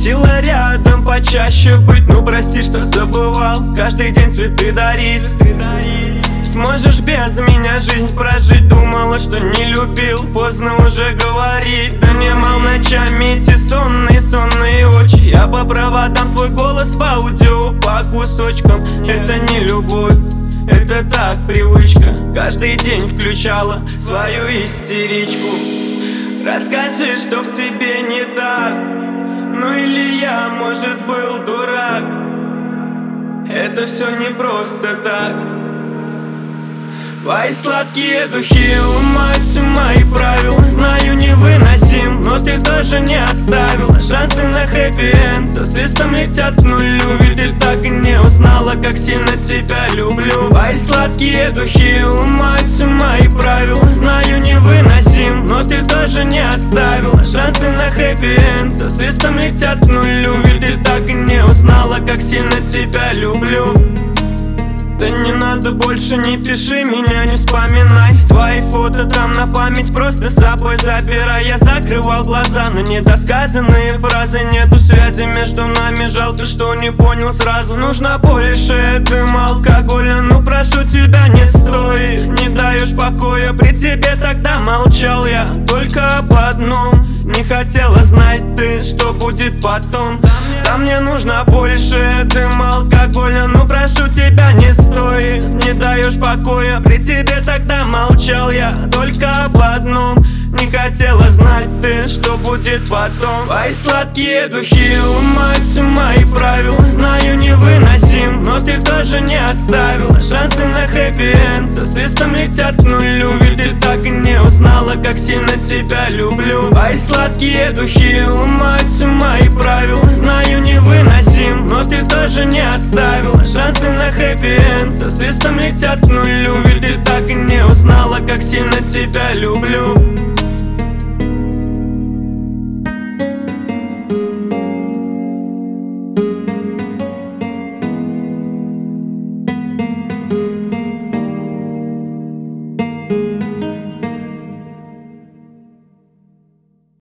Просила рядом почаще быть. Ну прости, что забывал каждый день цветы дарить. Сможешь без меня жизнь прожить? Думала, что не любил, поздно уже говорить. Донимал ночами эти сонные очи. Я по проводам твой голос в аудио по кусочкам. Это не любовь, это так привычка. Каждый день включала свою истеричку. Расскажи, что в тебе не так. Ну или я, может, был дурак. Это все не просто так. Твои сладкие духи ломают мои правила. Знаю, невыносим, но ты тоже не оставила шансы на хэппи-энд. Со свистом летят к нулю, ведь ты так и не узнала, как сильно тебя люблю. Твои сладкие духи ломают мои правила. Знаю, невыносим, но ты тоже не оставила шансы на хэппи-энд. Со свистом летят к нулю, ведь ты так и не узнала, как сильно тебя люблю. Да не надо больше, не пиши меня, не вспоминай. Твои фото там на память просто с собой забирай. Я закрывал глаза на недосказанные фразы. Нету связи между нами, жалко, что не понял сразу. Нужно больше дыма, алкоголя, ну прошу тебя, не стой. Не даешь покоя, при тебе тогда молчал я только об одном. Не хотела знать ты, что будет потом. Да мне нужно больше дыма, алкоголя, ну прошу тебя, не стой. Не даешь покоя, при тебе тогда молчал я только об одном. Не хотела знать ты, что будет потом. Твои сладкие духи ломают мои правила. Знаю, невыносим, но ты тоже не оставила шансы на хэппи-энд. Со свистом летят к нулю, ведь ты так и не узнала, как сильно тебя люблю. Твои сладкие духи ломают мои правила. Знаю, невыносим, но ты тоже не оставила шансы на хэппи-энд. Со свистом летят к нулю, ведь ты так и не узнала, как сильно тебя люблю.